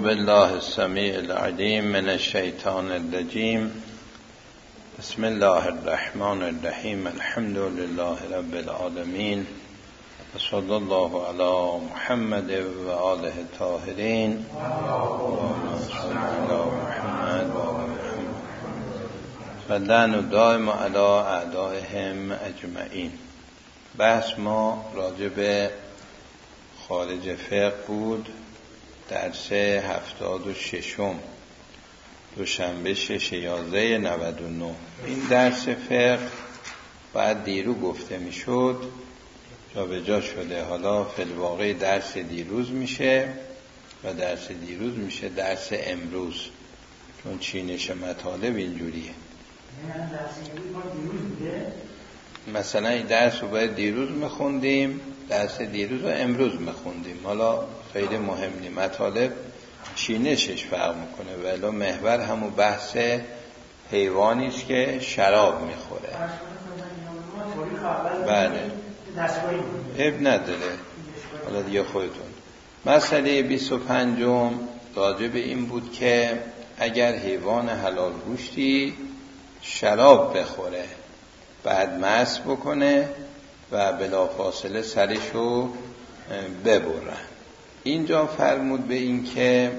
بالله السمیع العلیم من الشیطان الرجیم. بسم الله الرحمن الرحیم. الحمد لله رب العالمین و صلی الله علی محمد و آله الطاهرین. اللهم صل علی محمد و آل محمد و لعن دائم علی اعدائهم اجمعین. بحث ما راجع به خارج فقه بود. درس 76 دوشنبه 6/11/99. این درس فقه بعد دیرو گفته میشد، جا به جا شده، حالا فی الواقع درس دیروز میشه و درس دیروز میشه درس امروز، چون چینش مطالب اینجوریه. مثلا این درس رو باید دیروز میخوندیم، درس دیروز رو امروز میخوندیم. حالا خیلی مهم نیست، مطالب چینشش فرق میکنه، ولی محور همون بحث حیوانی است که شراب میخوره. بله، عیب نداره، حالا دیگه خودتون. مسئله 25 راجع به این بود که اگر حیوان حلال گوشتی شراب بخوره، بعد مس بکنه و بلافاصله سرشو ببرن. اینجا فرمود به این که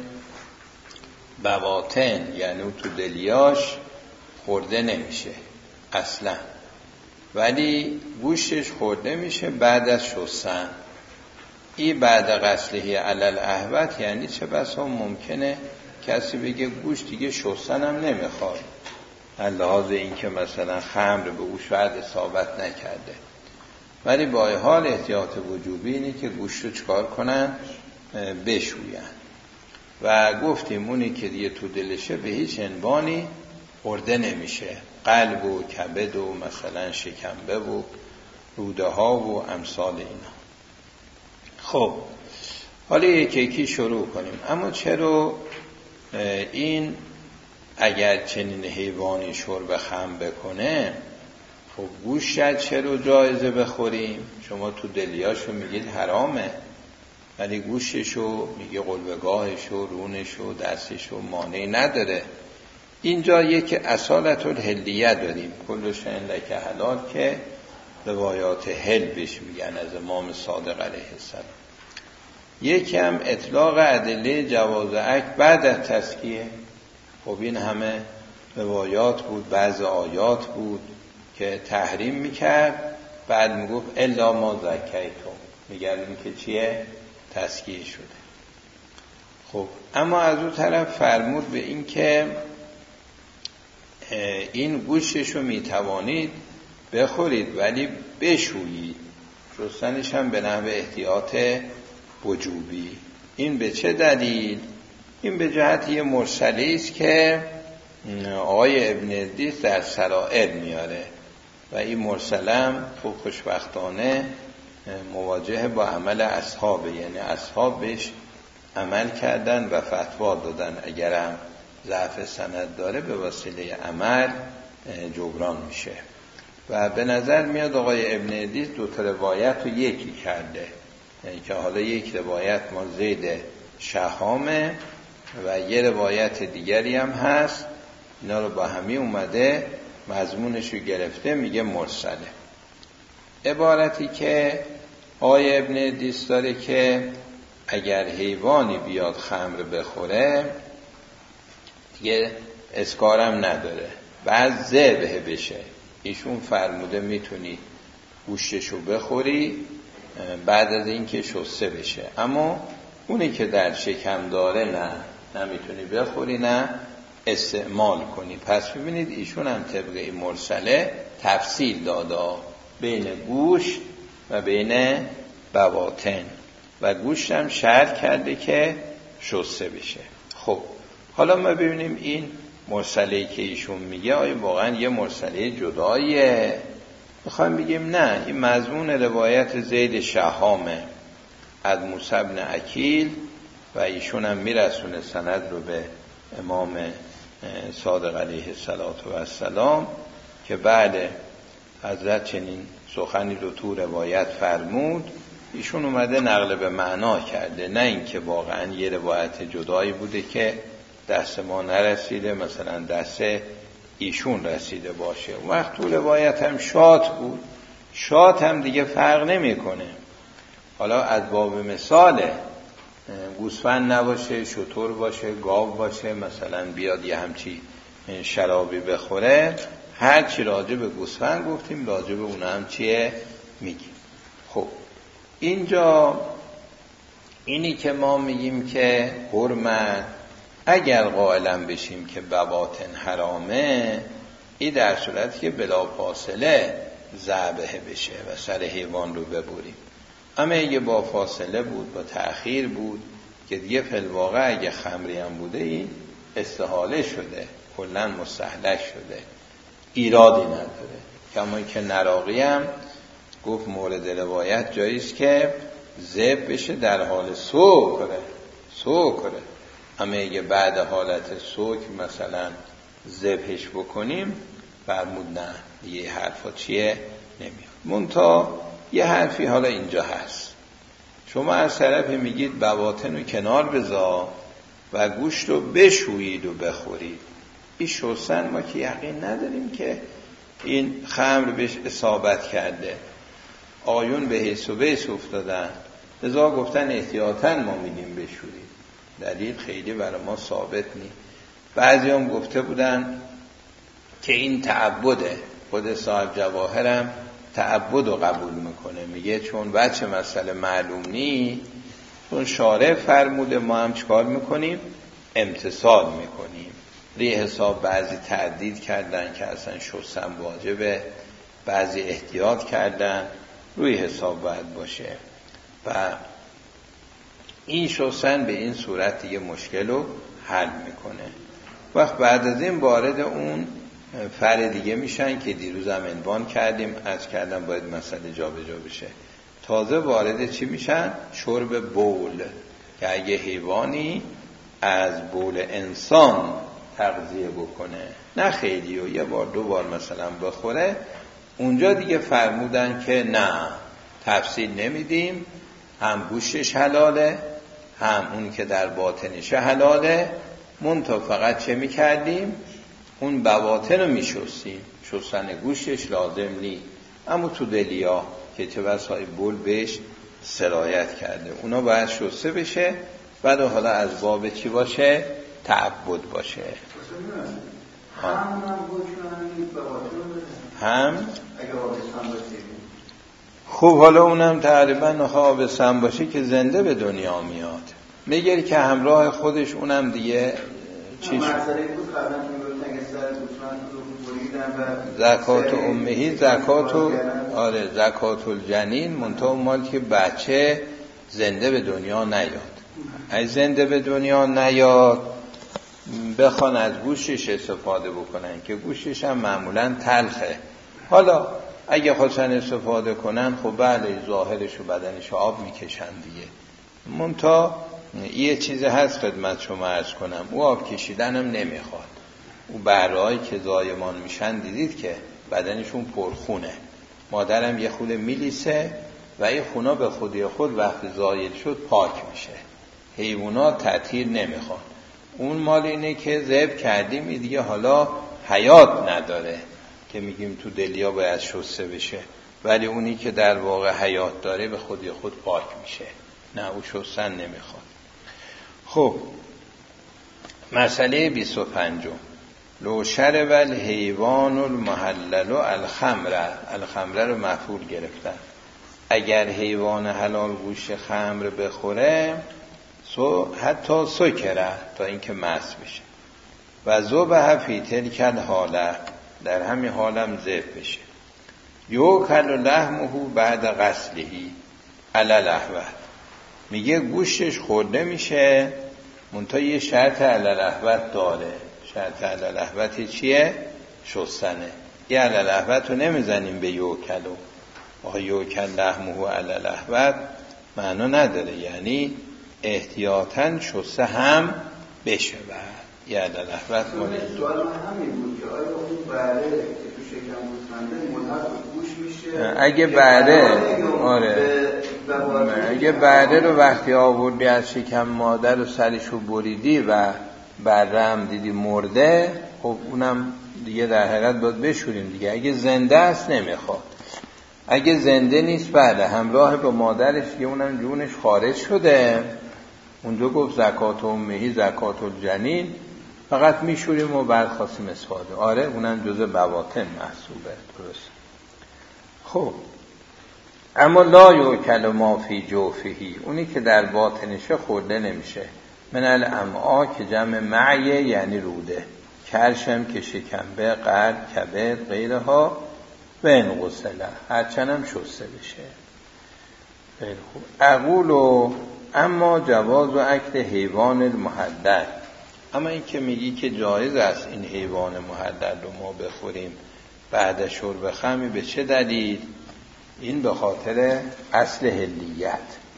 بواطن، یعنی تو دلیاش خورده نمیشه اصلا، ولی گوشتش خورده میشه بعد از شستن. این بعد غسله علل احوت، یعنی چه بسا ممکنه کسی بگه گوشت دیگه شستن هم نمیخواد، لحاظ این که مثلا خمر به او شاید اصابت نکرده، ولی با حال احتیاط وجوبی اینه که گوشت رو چکار کنن؟ بشوین. و گفتیم اونی که دیگه تو دلشه به هیچ عنوانی خورده نمیشه، قلب و کبد و مثلا شکمبه و روده ها و امثال اینا. خب حالا یکی شروع کنیم. اما چرا این اگر چنین حیوانی شرب خمر بکنه، خب گوشت چرا جایزه بخوریم؟ شما تو دلیاشو میگید حرامه، ولی گوشتشو میگه قلبگاهشو، رونشو، دستشو مانعی نداره. اینجا یک اصالت الحلیه داریم، کل شیء لک حلال، که روایات حل بهش میگن از امام صادق علیه السلام. یکی هم اطلاق ادله جواز اکل بعد از تزکیه. خب این همه روایات بود، بعض آیات بود که تحریم میکرد، بعد میگفت الا ما زکیتم، میگردیم که چیه؟ تزکیه شده. خب اما از اون طرف فرمود به این که این گوشتشو میتوانید بخورید ولی بشویید، شستنش هم به نحو احتیاط وجوبی. این به چه دلیل؟ این به جهت یه مرسله است که آقای ابن ادریس در سرائر میاره و این مرسلم خوب خوشبختانه مواجه با عمل اصحابه، یعنی اصحاب بهش عمل کردن و فتوا دادن، اگرم ضعف سند داره به وسیله عمل جبران میشه. و به نظر میاد آقای ابن ادریس دو تا روایت رو یکی کرده، یعنی که حالا یک روایت ما زید شهامه و یه روایت دیگری هم هست، اینا رو با همی اومده مضمونش رو گرفته، میگه مرسله. عبارتی که آقای ابن ادریس داره که اگر حیوانی بیاد خمر بخوره دیگه اسکارم نداره، بعد ذبح بشه. ایشون فرموده میتونی گوشتشو بخوری بعد از اینکه شسته بشه، اما اونی که در شکم داره نه، نمیتونی بخوری نه استعمال کنی. پس ببینید ایشون هم طبق این مرسله تفصیل داده بین گوشت و بین بواطن، و گوشت هم شرط کرده که شسته بشه. خب حالا ما ببینیم این مرسله که ایشون میگه آیا واقعا یه مرسله جداییه؟ میخوایم بگیم نه، این مضمون روایت زید شهامه از موسی بن عکیل و ایشون هم میرسونه سند رو به امام صادق علیه السلام که بله حضرت چنین سخنی رو تو روایت فرمود ایشون اومده نقل به معنا کرده، نه اینکه واقعا یه روایت جدایی بوده که دست ما نرسیده، مثلا دست ایشون رسیده باشه. وقت تو روایت هم شات بود، شات هم دیگه فرق نمیکنه. حالا از باب مثاله، گوسفند نباشه، شتر باشه، گاو باشه، مثلا بیاد یه همچی شرابی بخوره، هر چی راجع به گوسفند گفتیم راجع به اون هم چیه میگیم. خب اینجا اینی که ما میگیم که حرمت اگر قائلم بشیم که بواطن حرامه، این در صورتی که بلا فاصله ذبح بشه و سر حیوان رو ببریم. اما اگه با فاصله بود، با تأخیر بود، که دیگه فی الواقع اگه خمری هم بوده این استحاله شده، کلن مستهلک شده، ایرادی نداره. کما که نراقی هم گفت مورد روایت جاییست که ذبح بشه در حال سکره. اما اگه بعد حالت سکر مثلا ذبحش بکنیم، فرمود نه، یه حرفا چیه نمیاد. منتها یه حرفی حالا اینجا هست، شما از طرفی میگید بواطن رو کنار بذار و گوشت رو بشویید و بخورید. این شستن ما که یقین نداریم که این خمر بهش اصابت کرده، آیون به حیث و بیس افتادن، لذا گفتن احتیاطاً ما میگیم بشورید. دلیل خیلی برای ما ثابت نیست. بعضی هم گفته بودن که این تعبده، خود صاحب جواهرم تعبد رو قبول میکنه، میگه چون بچه مسئله معلوم نیست، چون شارع فرموده ما هم چکار میکنیم؟ امتثال میکنیم. روی حساب بعضی تردید کردن که اصلا شستن واجبه، بعضی احتیاط کردن روی حساب باید باشه و این شستن به این صورت دیگه مشکل رو حل میکنه. وقت بعد از این وارد اون فرع دیگه میشن که دیروز هم عنوان کردیم، از کردم باید مسئله جا به جا بشه. تازه وارد چی میشن؟ شرب بول، که اگه حیوانی از بول انسان تغذیه بکنه، نه خیلی و یه بار دو بار مثلا بخوره، اونجا دیگه فرمودن که نه، تفصیل نمیدیم، هم گوشتش حلاله هم اون که در باطنش حلاله، منتها فقط چه میکردیم؟ اون بواطن رو میشستیم، شستن گوشتش لازم نی. اما تو دلیا که چه بسای بول بهش سرایت کرده، اونا باید شسته بشه. بعد حالا از باب چی باشه؟ تعبد باشه. هم خوب، حالا اونم تقریبا آبستن باشه که زنده به دنیا میاد، میگه که همراه خودش اونم دیگه چی شد؟ زکات امهی، زکات الجنین، منتها مال که بچه زنده به دنیا نیاد. اگه زنده به دنیا نیاد بخوان از گوشش استفاده بکنن که گوشش هم معمولا تلخه. حالا اگه خواستن استفاده کنن خب بله، ظاهرش و بدنش آب میکشن دیگه. منتها یه چیز هست خدمت شما عرض کنم، او آب کشیدن هم نمیخواد. او بهرهایی که زایمان میشن دیدید که بدنشون پرخونه، مادرم یه خود میلیسه و این خونا به خودی خود وقتی زایل شد پاک میشه. حیوانات تطهیر نمیخواد. اون مال اینه که ذبح کردیم این دیگه حالا حیات نداره که میگیم تو دلیا باید شسته بشه، ولی اونی که در واقع حیات داره به خودی خود پاک میشه، نه او شستن نمیخواد. خب مسئله 25 لو شرب الحیوان المحلل الخمر رو مفعول گرفتن. اگر حیوان حلال گوشت خمر بخوره حتی سکره، تا اینکه مست بشه، و ذبح فی تلک الحاله، در همین حالم ذبح بشه، یؤکل لحمه بعد غسلهی علی الاحوط، میگه گوشتش خورده میشه، منتها یه شرط علی الاحوط داره. شرط علی الاحوط چیه؟ شستنه. یه علی الاحوط رو نمیزنیم به یؤکلو، آقا یؤکل لحمه علی الاحوط معنا نداره، یعنی احتیاطاً شسته هم بشه. و یه علی الاحوط سوال من همین بود که آیا اون بره که تو شکم گوسفنده ملحق گوش میشه؟ اگه بره، آره، اگه بعده رو وقتی آوردی از شکم مادر و سرشو بریدی و بره هم دیدی مرده، خب اونم دیگه در حقیقت باید بشوریم دیگه. اگه زنده است نمیخواد، اگه زنده نیست بله همراه با مادرش که اونم جونش خارج شده، اونجا گفت زکات امهی زکات الجنین، فقط میشوریم و بعد خواستیم استفاده. آره اونم جزء بواطن محسوبه، درست. خب اما لا یوکل ما فی جوفهی، اونی که در باطنشه خورده نمیشه. من الامعا که جمع معیه یعنی روده، کرشم که شکمبه، قلب، کبد، غیرها و این غسله هرچنم شسته بشه. خیلی خوب. اقولو اما جواز و اکل حیوان المحدد، اما این که میگی که جایز است این حیوان محدد رو ما بخوریم بعد شرب خمری، به چه دلیل؟ این به خاطر اصل حلیت،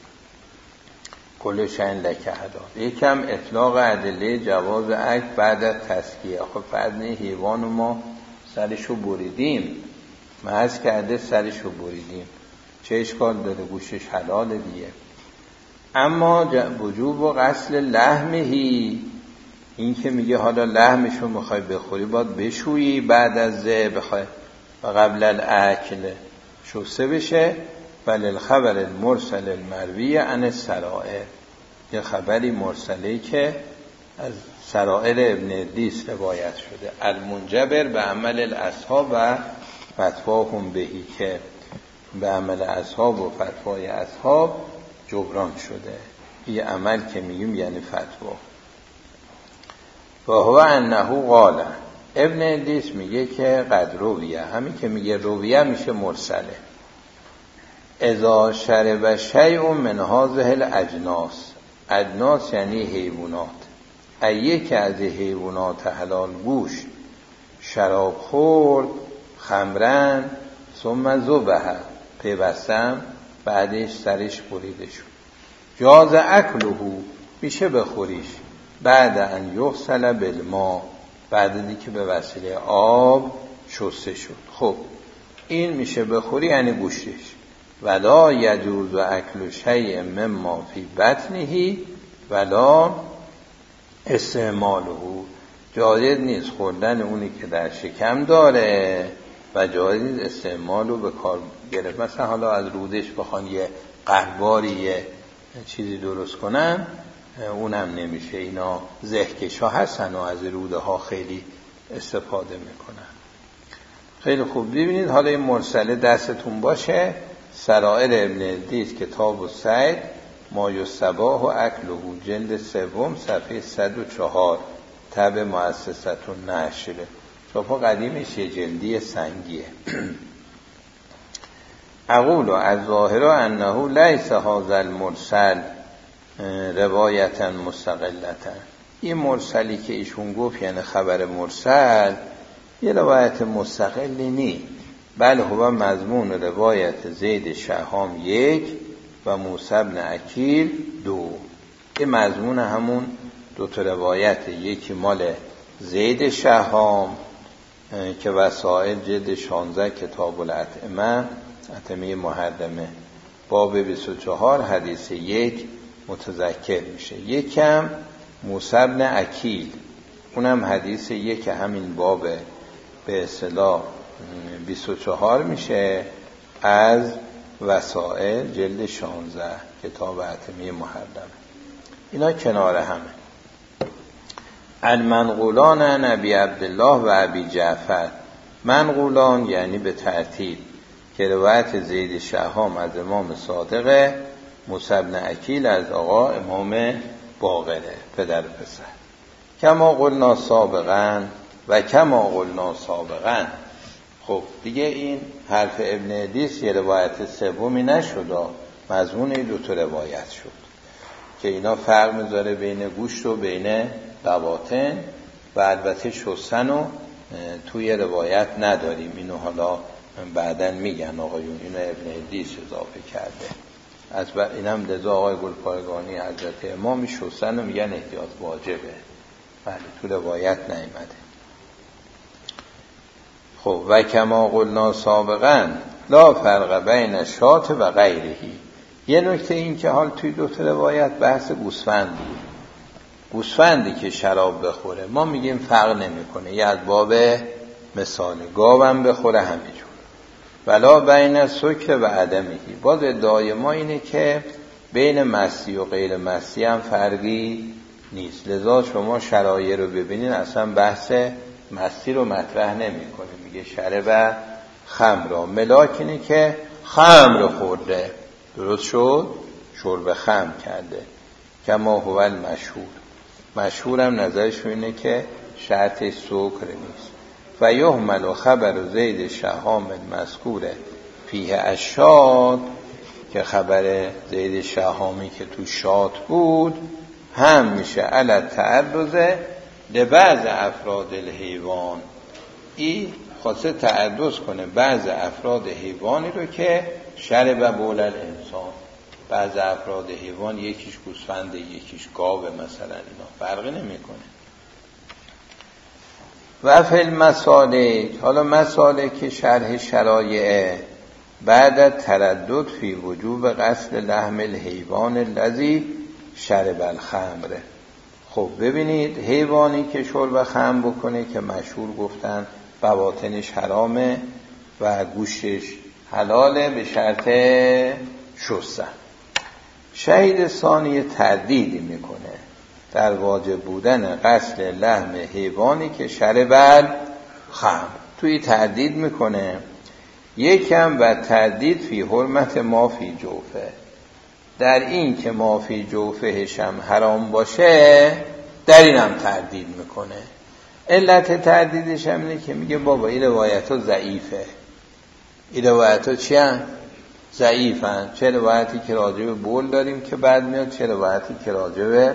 کل شأن لک هدا. یکم اطلاق ادله جواز اکل بعد از تسکیه. خب فرض حیوان رو ما سرشو بریدیم، محض کرده سرشو بریدیم، چه اشکال داره؟ گوشش حلال دیگه. اما وجوب و غسل لحمهی، این که میگه حالا لحمشو میخوای بخوری باید بشویی بعد از بخوای و قبل الاکل شسته بشه. ولی الخبر المرسل المروی عن السرائر، یه خبری مرسلی که از سرائر ابن ادریس روایت شده، المنجبر به عمل الاصحاب و فتواهم بهی، که به عمل اصحاب و فتوای اصحاب جبران شده. این عمل که میگیم یعنی فتوا. و هو انه قال، ابن ادریس میگه که قد رویه، همین که میگه رویه میشه مرسله. اذا شرب شیء من هذه الاجناس، اجناس یعنی حیوانات، ایه که از حیوانات حلال گوشت شراب خورد، خمرن ثم ذبح، پیوستم بعدش سرش بریده شد، جاز اکلهو، میشه بخوریش بعد ان یغسل بالماء، بعد دیگه به وسیله آب شسته شد. خب این میشه بخوری یعنی گوشتش. ولا یجوز اکل شیء مما فی بطنه ولا استعماله، جایز نیست خوردن اونی که در شکم داره و جایز نیست استعمال رو به کار گرفت. مثلا حالا از رودش بخوان یه قهواری یه چیزی درست کنن، اونم نمیشه. اینا زهکش ها هستن و از روده ها خیلی استفاده میکنن. خیلی خوب ببینید، حالا این مرسله دستتون باشه، سرائر ابن ادریس کتاب الصید ما یستباح و اکله، جلد سوم صفحه 104 تبع مؤسسه النشر، چاپ قدیمش یه جلدی سنگیه. اقول از ظاهر انه لیس هذا المرسل روایتا مستقلتا، این مرسلی که ایشون گفت یعنی خبر مرسل یه روایت مستقلی نی، بل هو مضمون روایت زید شهام 1 و موسی بن عکیل 2، این مضمون همون دو تا روایت، یکی مال زید شهام که وسائل جلد 16 کتاب الاطعمه، اطعمه محرمه، باب 24 حدیث 1 متذکر میشه. یکم موسی بن عکیل، اونم حدیث 1 همین باب به اصطلاح 24 میشه، از وسائل جلد 16 کتاب اطعمه محرمه. اینا کنار همه. المنقولان عن ابی عبدالله و ابی جعفر، منقولان یعنی به ترتیب، که روایت زید شهام از امام صادق، موسی بن عکیل از آقا امام باقره پدر پسر. کما قلنا سابقا و کما قلنا سابقا. خب دیگه این حرف ابن ادریس یه روایت سومی نشد، مضمون این دو تا روایت شد که اینا فرق میذاره بین گوشت و بین بواطن، و البته شستن و توی روایت نداریم، اینو حالا بعدن میگن آقایون، اینو ابن ادریس اضافه کرده. از اینم لذا آقای گلپایگانی حضرت امام شستن رو میگن احتیاط واجبه، بله تو روایت نیامده. خب و کما قلنا سابقا لا فرق بین شات و غیرهی، یه نکته این که حال توی دو تا روایت بحث گوسفند بود. گوسفندی که شراب بخوره ما میگیم فرق نمیکنه، یه از باب مثال گاوم بخوره همینجور، ولا بین سکر و عدمهی. باز ادعای ما اینه که بین مستی و غیر مستی هم فرقی نیست، لذا شما شرایع رو ببینین اصلا بحث مستی رو مطرح نمیکنه، میگه شرب خمر را، ملاک اینه که خمر خورده، درست شد، شرب خمر کرده، کما هو المشهور. مشهورم نظرش اینه که شرط سکر نیست. و یحمل خبر زید شهام المذکور فیه الشاة، که خبر زید شهامی که تو شاة بود هم میشه علی تعرض لبعض افراد الحیوان. این خواسته تعرض کنه بعض افراد حیوانی رو که شرب بول الانسان، بعض افراد حیوان یکیش گوسفند یکیش گاو مثلا، اینا فرقی نمیکنه. و فی المسالک، حالا مسالک شرح شرایع بعد تردد فی وجوب غسل لحم الحیوان الذی شرب الخمر. خب ببینید حیوانی که شرب خمر بکنه که مشهور گفتن بواطنش حرامه و گوشش حلاله به شرط شستن. شهید ثانی تردیدی میکنه در واجب بودن غسل لحم حیوانی که شرب الخمر، توی تردید میکنه. یکم و تردید فی حرمت ما فی جوفه، در این که ما فی جوفهش هم حرام باشه در این هم تردید میکنه. علت تردیدش هم اینه که میگه بابا این روایت ها ضعیفه. این روایت ها چی هم؟ ضعیفن. چه روایتی که راجع به بول داریم که بعد میاد، چه روایتی که راجع به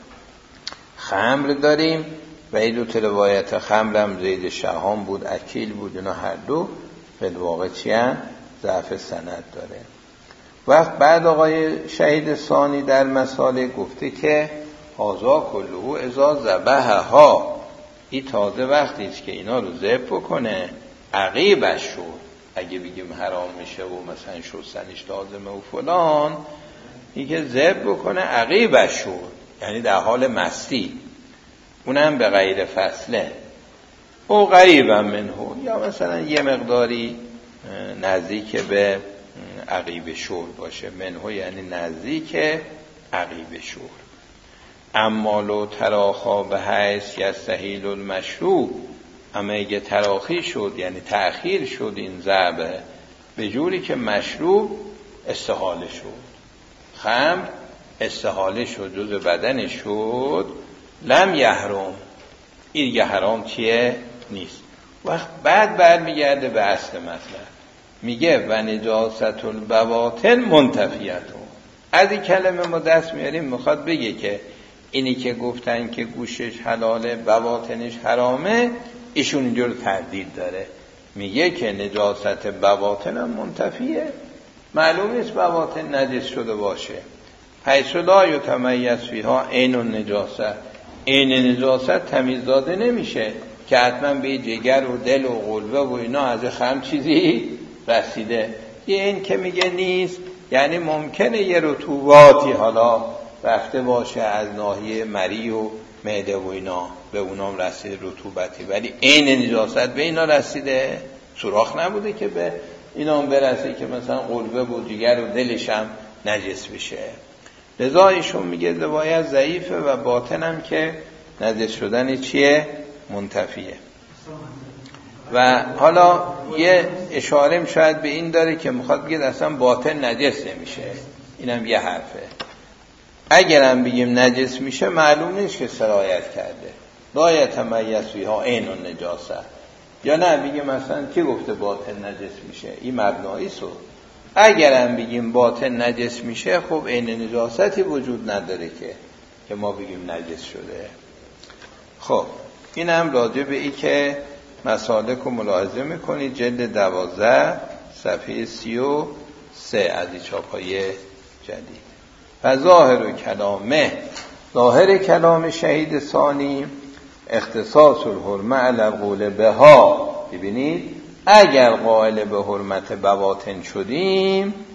خمر داریم، و این دو تا روایت خمر هم زید شهام بود، اکیل بود، اینا هر دو به واقع چی هم؟ ضعف سند داره. وقت بعد آقای شهید ثانی در مسائل گفته که هازا کلهو اذا ذبحها، این تازه وقتی که اینا رو ذبح بکنه عقیبش شد. اگه بگیم حرام میشه و مثلا شستنش لازمه و فلان، این که ذبح بکنه عقیبش شد، یعنی در حال مستی، اونم به غیر فصله او قریبا منه، یا مثلا یه مقداری نزدیک به عقیب شور باشه. منه یعنی نزدیک عقیب شور. اما لو تراخا به حیث یستحیل المشروع، اما اگه تراخی شد یعنی تأخیر شد این ذبح به جوری که مشروع استحاله شد، خمر استحاله شد، جزء بدن شد، لم یحرم، این دیگه حرام چیه؟ نیست. وقت بعد برمیگرده به اصل مطلب، میگه و نجاست البواطن منتفیتون. از این کلمه ما دست میاریم، میخواد بگه که اینی که گفتن که گوشش حلاله بواطنش حرامه، ایشون اینجا رو تردید داره، میگه که نجاست بواطن هم منتفیه، معلوم نیست بواطن نجس شده باشه. حیث لا یتمیز فیها عین النجاست، عین نجاست تمیز داده نمیشه که حتما به جگر و دل و قلبه و اینا از خم چیزی رسیده. یه این که میگه نیست، یعنی ممکنه یه رطوباتی حالا رفته باشه از ناحیه مری و معده و اینا، به اونام رسیده رطوبتی، ولی عین نجاست به اینا رسیده، سوراخ نبوده که به اینام برسه که مثلا قلبه و جگر و دلش هم نجس بشه. لذا ایشون میگه روایت ضعیفه و باطنم که نجس شدن چیه؟ منتفیه. و حالا یه اشاره شاید به این داره که میخواد بگه اصلا باطن نجس نمیشه، اینم یه حرفه. اگرم بگیم نجس میشه معلوم نیست که سرایت کرده، لا یتمیز فیها عین النجاست، یا نه بگیم مثلا کی گفته باطن نجس میشه، این مبنایی سو. اگرم بگیم باطن نجس میشه، خب عین نجاستی وجود نداره که ما بگیم نجس شده. خب این هم راجع به ای که مسالک رو ملاحظه میکنید، جلد 12 صفحه 33 از این چاپای جدید. و ظاهر کلامه، ظاهر کلام شهید ثانی اختصاص الحرمه علی القول بها. ببینید اگر قائل به حرمت بواطن شدیم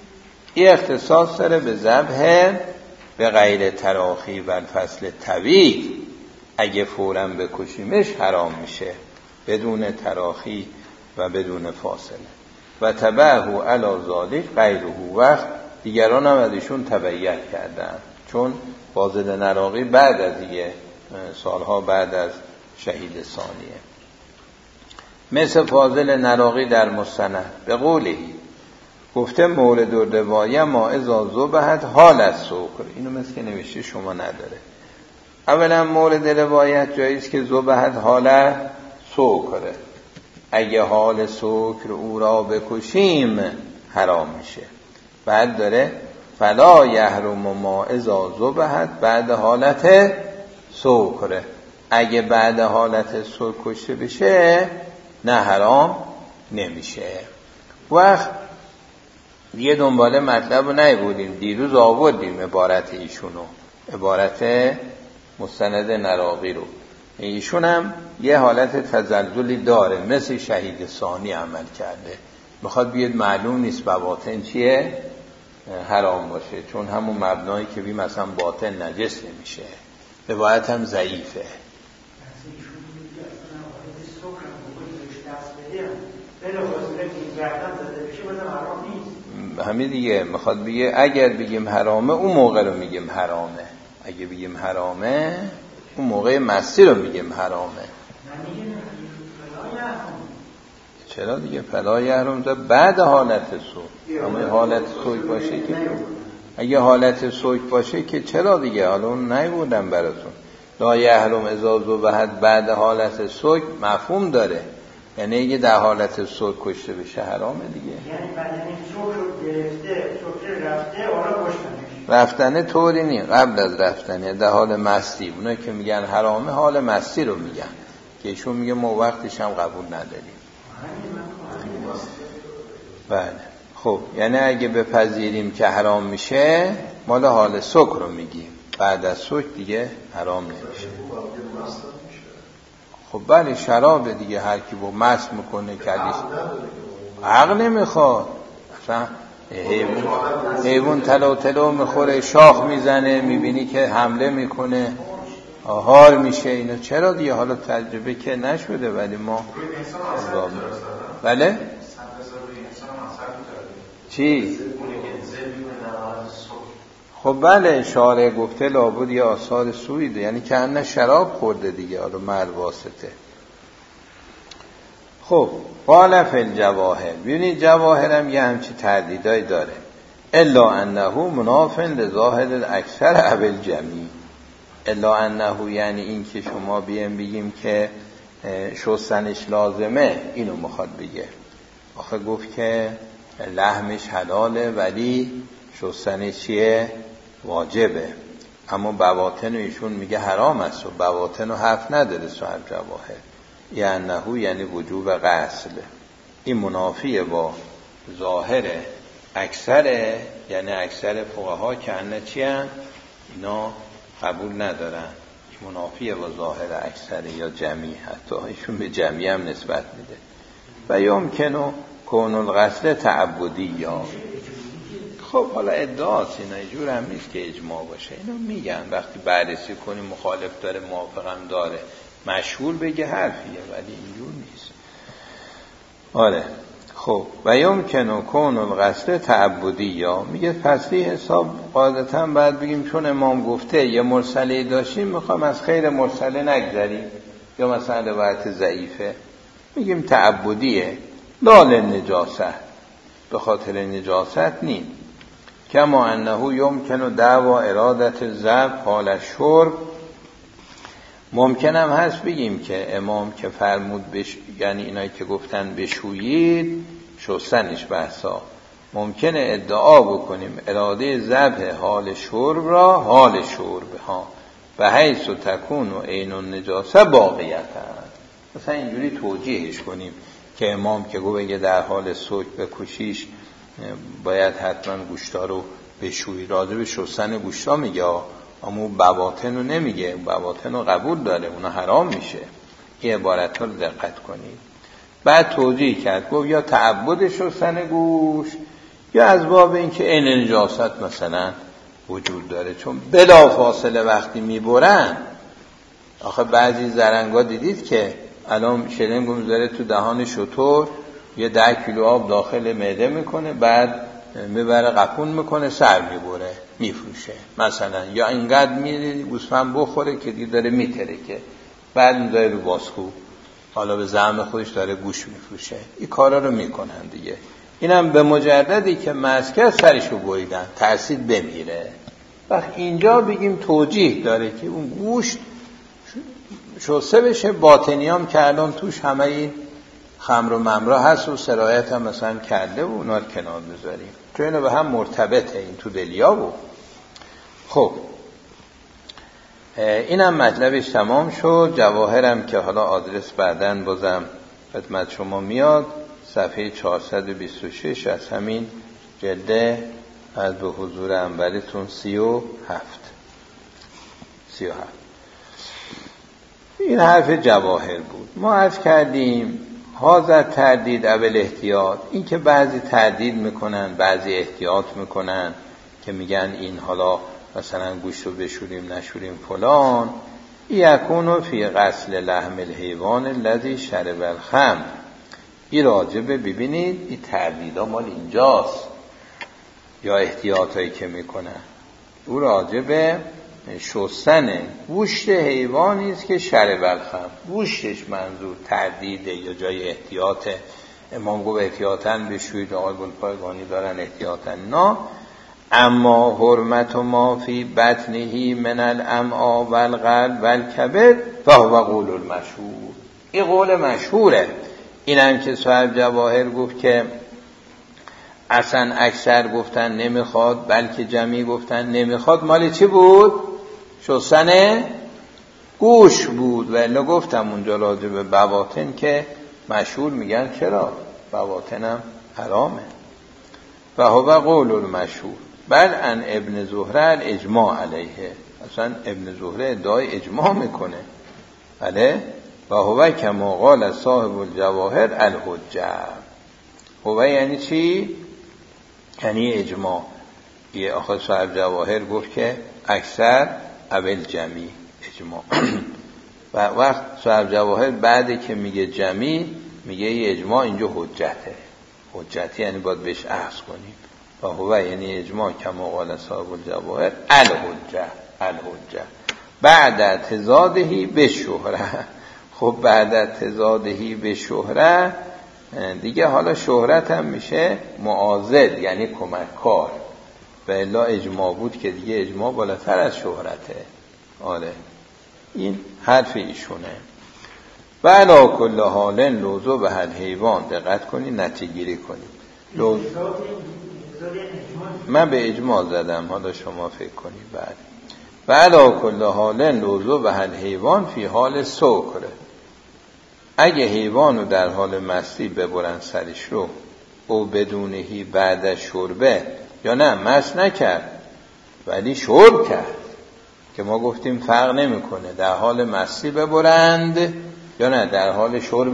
این اختصاص داره به ذبح به غیر تراخی و الفصل طویل. اگه فوراً بکشیمش حرام میشه بدون تراخی و بدون فاصله. و تبعه علی ذالک غیره، وقت دیگران هم ازشون تبعیت کردن، چون فاضل نراقی بعد از دیگه سالها بعد از شهید ثانیه. مثل فاضل نراقی در مستند به قولی گفته مورد روایه ما اذا ذبحت حال السکر. اینو مثل که نوشته شما نداره. اولا مورد روایت جاییست که ذبحت حال سکر، اگه حال سکر او را بکشیم حرام میشه. بعد داره فلا یحرم ما اذا ذبحت بعد حالت سکر، اگه بعد حالت سکر کشته بشه نه حرام نمیشه. وقت دیگه دنباله مطلب رو نیبودیم، دیروز آوردیم عبارت ایشونو، عبارت مستند نراقی رو. ایشون هم یه حالت تزلزلی داره، مثل شهید ثانی عمل کرده، میخواد بیاد معلوم نیست بواطن چیه حرام باشه، چون همون مبنایی که بی مثلا باطن نجس نمیشه. روایت هم ضعیفه. همین دیگه میخواد بگه اگر بگیم حرامه اون موقع رو میگیم حرامه، اگه بگیم حرامه اون موقع مسی رو میگیم حرامه. چرا دیگه فلا یحرم بعد حالت سوک، اما حالت سوک باشه که اگه حالت سوک باشه که چرا دیگه، حالا اون نیبودم براتون. لا یحرم اذا ذبحت بعد حالت سوک مفهوم داره، یعنی اگه در حالت سوک کشته بشه حرامه دیگه. یعنی بعد این سوک رو گرفته سوک رفته حالا کشتنش رفتنه طوری نیست، قبل از رفتنه در حال مستی. اونایی که میگن حرامه حال مستی رو میگن که ایشون میگه ما وقتش هم قبول نداریم. بله خب یعنی اگه بپذیریم که حرام میشه مال حال سکر رو میگیم، بعد از سکر دیگه حرام نمیشه. خب بله شراب دیگه هر کی با مست میکنه کلیش عقل نمیخواد، اصلا حیوان تلو میخوره شاخ میزنه میبینی که حمله میکنه آهار میشه، اینا چرا دیگه؟ حالا تجربه که نشده ولی ما بله چی؟ خب بله شارع گفته لابد یه آثار سویده، یعنی که انه شراب خورده دیگه، حالا مرد واسطه. خب قال فی الجواهر، ببینید جواهر هم یه همچی تردیدایی داره. الا انه مناف لظاهر الاکثر او الجمیع. الا انه یعنی این که شما بیم بگیم که شستنش لازمه، اینو میخواد بگه. آخه گفت که لحمش حلاله ولی شستنش چیه؟ واجبه. اما بواطن ایشون میگه حرام است و بواطن رو حرف نداره صاحب جواهر. یعنی وجوب غسل. این منافیه با ظاهر اکثره، یعنی اکثر فقها که انه چی هن؟ اینا قبول ندارن، منافیه با ظاهر اکثره یا جمعی، حتی ایشون به جمعی هم نسبت میده. و یمکنو کون الغسل تعبدی یا خب حالا ادعاست، اینا اینجور هم نیست که اجماع باشه، اینا میگن وقتی بررسی کنیم مخالف داره موافقم داره مشهور بگه حرفیه، ولی اینجور نیست. آره خب و یمکنو کون الغسل تعبدی یا میگه پسی حساب قاعدتا بعد بگیم چون امام گفته یه مرسله داشتیم میخوام از خیر مرسله نگذریم، یا مثلا روایت ضعیفه میگیم تعبدیه لال نجاست، به خاطر نجاست نیم. کما انه یمکنو دعوا ارادت ذبح حال شرب. ممکنم هست بگیم که امام که فرمود یعنی اینایی که گفتن بشویید شستنش بحثا، ممکنه ادعا بکنیم اراده ذبح حال شرب را حال شرب ها و حیث و تکون و عین النجاسه باقیت هست. مثلا اینجوری توجیهش کنیم که امام که گوه بگه در حال سوک بکشیش باید حتما گوشتا رو بشویی، راضی به شستن گوشتا میگه، اما بواطن رو نمیگه، بواطن رو قبول داره، اونا حرام میشه. این عبارت ها رو دقت کنید. بعد توضیح کرد گفت یا تعبد شستن گوش یا از باب اینکه عین نجاست مثلا وجود داره، چون بلا فاصله وقتی میبرن، آخه بعضی زرنگا دیدید که الان شلنگو میذاره تو دهان شتر، یه 10 کیلو آب داخل معده میکنه، بعد میبره قپون میکنه، سر میبره میفروشه مثلا. یا اینقدر میره گوسفند بخوره که دیگه داره میترکه، بعد میذاره رو باسکو، حالا به زعم خودش داره گوش میفروشه. این کارا رو میکنن دیگه. اینم به مجردی که مسکر سرشو بریدن ترسید بمیره. وقت اینجا بگیم توجیه داره که اون گوشت شسته بشه. باطنیام که الان توش همه این خمر و ممرا هست و سرایت هم مثلا کرده و اونا رو کنار بذاریم، چون اینا به هم مرتبطه، این تو دلیا بود. خب اینم مطلبش تمام شد. جواهرم که حالا آدرس بعدن بازم خدمت شما میاد، صفحه 426 از همین جلده از به حضور انبرتون 37. این حرف جواهر بود. ما عرض کردیم حاضر تردید اول احتیاط، این که بعضی تردید میکنن بعضی احتیاط میکنن که میگن این حالا مثلا گوشت رو بشوریم نشوریم فلان، یکونو فی غسل لحم الحیوان الذی شرب الخمر. این راجبه ببینید این تردیدا مال اینجاست، یا احتیاطایی که میکنن او راجبه شستن گوشت حیوانی است که شرب الخمر. گوشتش منظور تردیده یا جای احتیاطه. امام گفت احتیاطاً بشوید، آقای بلپایگانی دارن احتیاطاً نه. اما حرمت ما فی بطنه من الامعاء والقلب والکبد فهو قول المشهور. این قول مشهوره. اینم که صاحب جواهر گفت که اصلا اکثر گفتن نمیخواد، بلکه جمعی گفتن نمیخواد، مال چی بود؟ شستن گوش بود. و الا گفتم اونجا راجع به بواطن که مشهور میگن چرا بواطنم حرامه. و هو قول المشهور بل ان ابن زهره الاجماع علیه. اصلا ابن زهره ادعای اجماع میکنه. بله. و هو کما قال صاحب الجواهر الحجه. هو یعنی چی؟ یعنی اجماع. یه آخر صاحب جواهر گفت که اکثر اول جمعی اجماع. و وقت صاحب جواهر بعد که میگه جمعی میگه یه اجماع اینجا حجته. حجتی یعنی باید بهش اخذ کنیم. و هو یعنی اجماع کما قال صاحب الجواهر الحجه بعد تضادهی به شهره. خب بعد تضادهی به شهره دیگه حالا شهرت هم میشه معاضد یعنی کمککار. و الا اجماع بود که دیگه اجماع بالاتر از شهرته. آره این حرف ایشونه. و علا کل حال لوزو به هر حیوان. دقت کنی نتیجه گیری کنید. من به اجماع زدم، حالا شما فکر کنید. بعد و علا کل حال لوزو به هر حیوان فی حال سکره. اگه حیوانو در حال مستی ببرن سرش رو او بدونهی بعد شربه، یا نه مست نکرد ولی شرب کرد، که ما گفتیم فرق نمیکنه در حال مستی ببرند یا نه در حال شرب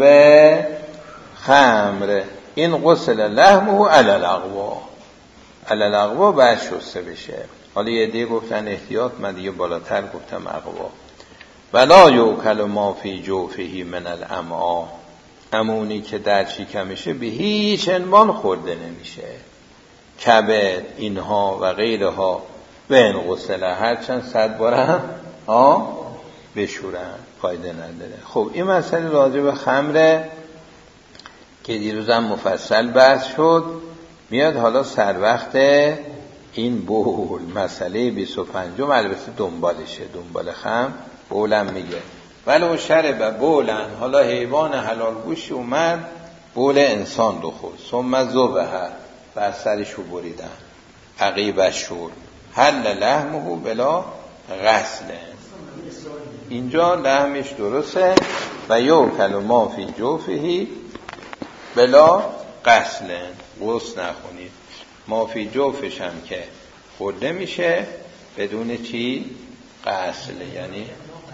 خمر، این غسل لحمه علی الاقوا باید شسته بشه. حالا یه دیگه گفتن احتیاط، من دیگه بالاتر گفتم اقوا. ولا یوکل ما فی جوفه من الامعاء. امونی که در شکمشه به هیچ عنوان خورده نمیشه. کبد اینها و غیرها و این غسله هرچند 100 بار هم بشورن فایده نداره. خب این مسئله راجع به خمره که دیروزم مفصل بحث شد. میاد حالا سر وقت این بول مسئله 25 البته دنبالشه، دنبال خمر بولم میگه ولو شرب بولن. حالا حیوان حلال گوش اومد بول انسان رو خورد، ثم ذبح و سرش رو بریدن عقیب الشرب حل لحمه بلا غسل. اینجا لحمش درسته. و یوکل ما فی جوفه بلا غسل. غسل نخونید. ما فی جوفش هم که خورده میشه بدون چی؟ غسل. یعنی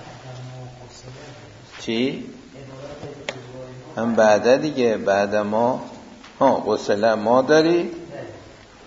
چی؟ هم بعد دیگه بعد ما غسل ما داری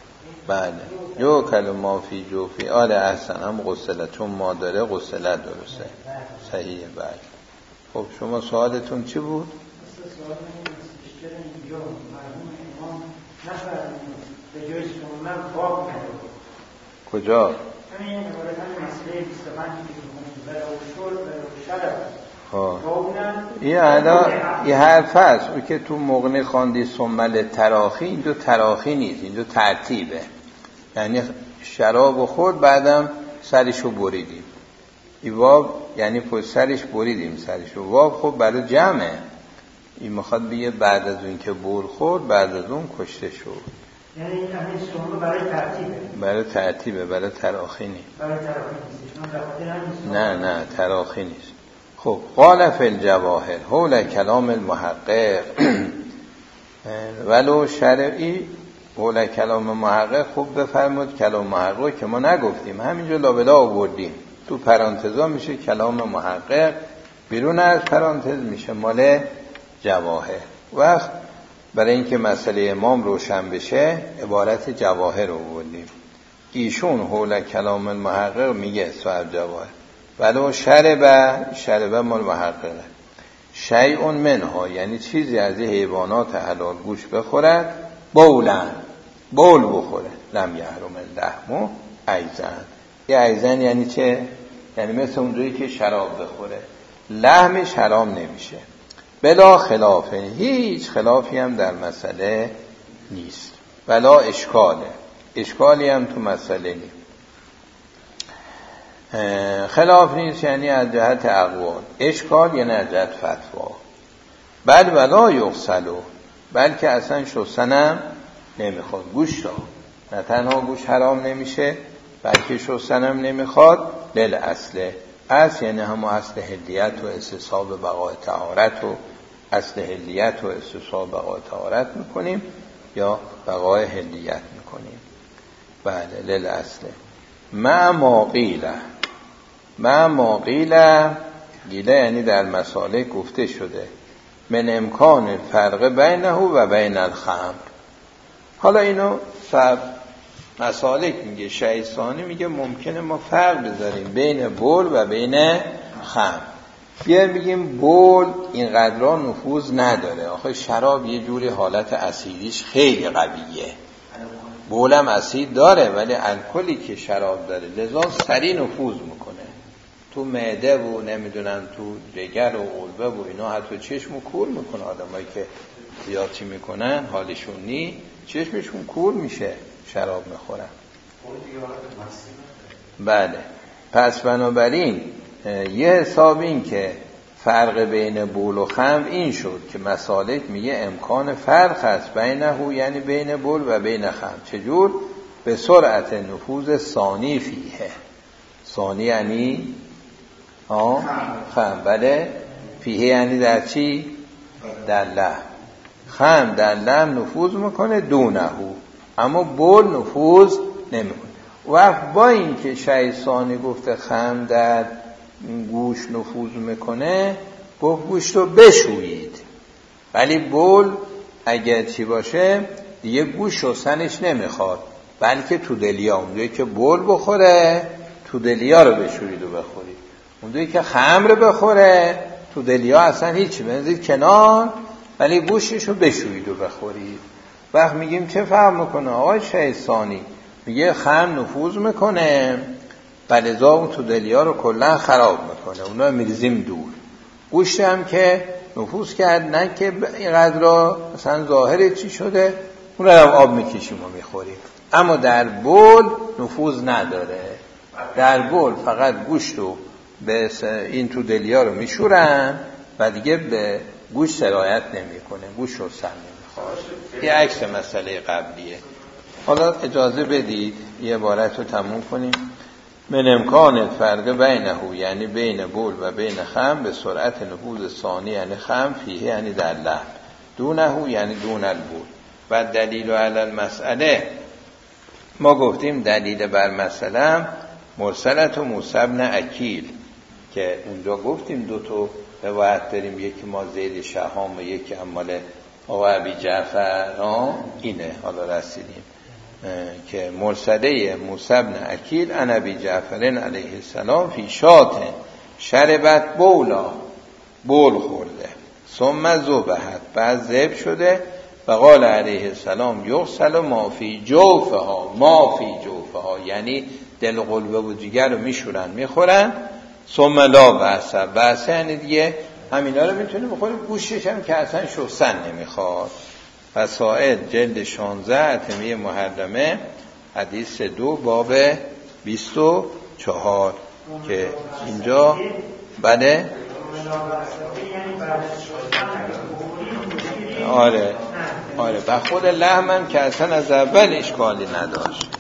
بله یو کلمه فی جوفی آره احسن هم غسله، چون ما داره غسله درسته صحیحه. بله خب شما سوالتون چی بود؟ سوال اینجا مرحوم امام نفرمودند به جای سنت باب نداره. کجا؟ همین عبارتاً مسئله 25 که می‌خونیم ولو شرف این حرف هست او که تو مغنی خواندی سمل تراخی، این دو تراخی نیست، این دو ترتیبه. یعنی شراب خورد بعدم سرشو بریدیم، این واب یعنی پشت سرش بریدیم سرشو. واب خب برای جمعه، این میخواد بگه بعد از اون که بول خورد بعد از اون کشته شد. یعنی این همین سمل برای ترتیبه، برای ترتیبه، برای تراخی نیست. برای تراخی نیست. نه تراخی نیست. خب قال فی الجواهر حول کلام المحقق ولو شرعی. حول کلام محقق خوب بفرمود کلام محقق که ما نگفتیم، همینجا لابلا آوردیم، تو پرانتزا میشه کلام محقق، بیرون از پرانتز میشه مال جواهر. وقت برای اینکه مسئله امام روشن بشه عبارت جواهر رو آوردیم. ایشون حول کلام المحقق میگه صاحب جواهر ولو شربه مال محققه شیء منها، یعنی چیزی از حیوانات حلال گوش بخورد بول بخوره لم یحرم اللحم ایزن. یه ایزن یعنی چه؟ یعنی مثل اونجایی که شراب بخوره لحمش حرام نمیشه. بلا خلافه، هیچ خلافی هم در مسئله نیست. بلا اشکالی هم تو مسئله نیست. خلاف نیست یعنی از جهت اقوال، اشکال یعنی از جهت فتوا. بل ولا یغسلو، بلکه اصلا شستنم نمیخواد. گوشت نه تنها گوش حرام نمیشه بلکه شستنم نمیخواد. دل اصل یعنی هم اصل حلیت و استصحاب بقای طهارت و اصل حلیت و استصحاب بقای طهارت میکنیم یا بقای حلیت میکنیم. بله دل اصله. ما قیله گیله یعنی در مسائل گفته شده من امکان فرق بینه و بین الخمر. حالا اینو مسالک میگه، شیطانی میگه ممکنه ما فرق بذاریم بین بول و بین خمر. بیایم میگیم بول اینقدر نفوذ نداره، آخه شراب یه جوری حالت اسیدیش خیلی قویه، بولم اسید داره ولی الکلی که شراب داره لذا سریع نفوذ میکنه تو معده و نمیدونن تو جگر و قلبه و اینا، حتی چشمو کور میکنه. آدمایی که زیادی میکنن حالشون نی، چشمشون کور میشه شراب میخورن. بله پس بنابراین یه حساب این که فرق بین بول و خمر این شد که مسالک میگه امکان فرق هست بینه یعنی بین بول و بین خمر. چجور؟ به سرعت نفوذ ثانی فیه. ثانی یعنی خمر. بله فیه یعنی در چی؟ در لحم. خمر در لحم نفوذ میکنه دونهو، اما بول نفوذ نمیکنه. وقت با این که شیطانی گفته خمر در گوش نفوذ میکنه گفت گوشت رو بشویید، ولی بول اگر چی باشه دیگه گوش شستنش نمیخواد بلکه تو دلیا. اونجایی که بول بخوره تو دلیا رو بشویید و بخورید، اونجایی که خمر بخوره تو دلیا اصلا هیچی بنزید کنار ولی گوشش رو بشویید و بخورید. وقت میگیم چه فرق میکنه آقای شیطانی؟ میگه خمر نفوذ میکنه بلذا اون تو دلیا رو کلا خراب میکنه، اونا میریزیم دور. گوشت هم که نفوذ کرد نه که اینقدر را مثلا ظاهر چی شده اون رو آب میکشیم و میخوریم، اما در بول نفوذ نداره. در بول فقط گوشت رو به این تو دلیا رو میشورن و دیگه به گوشت سرایت نمیکنه، گوشت رو سر نمیخواد. یه عکس مسئله قبلیه. حالا اجازه بدید یه عبارت رو تموم کنیم. من امکان فرق بینه یعنی بین بول و بین خمر به سرعت نفوذ ثانی یعنی خمر فیه یعنی در لحم دونه یعنی دون البول. و دلیل علی المسئله ما گفتیم دلیل بر مسئله مرسلت و موسی بن اکیل که اونجا گفتیم دو تا روایت داریم، یکی ما زید شهام و یکی مال آقا ابی جعفر. اینه حالا رسیدیم که مرسله موسی بن اکیل عن ابی جعفر علیه السلام فی شات شربت بولا، بول خورده، ثم ذبحت، بعد ذبح شده، و قال علیه السلام یغسل ما فی جوفها، ما فی جوفها یعنی دل و قلب و جگر رو میشورن میخورن، ثم لا وعسه، وعسه یعنی دیگه همینا رو میتونه بخوره، گوشش هم که اصلا شستن نمیخواد. فسائل جلد 16 اتمه محرمه حدیث 2 باب 24 که اینجا بله آره و خود لحمم که اصلا از اول اشکالی نداشت.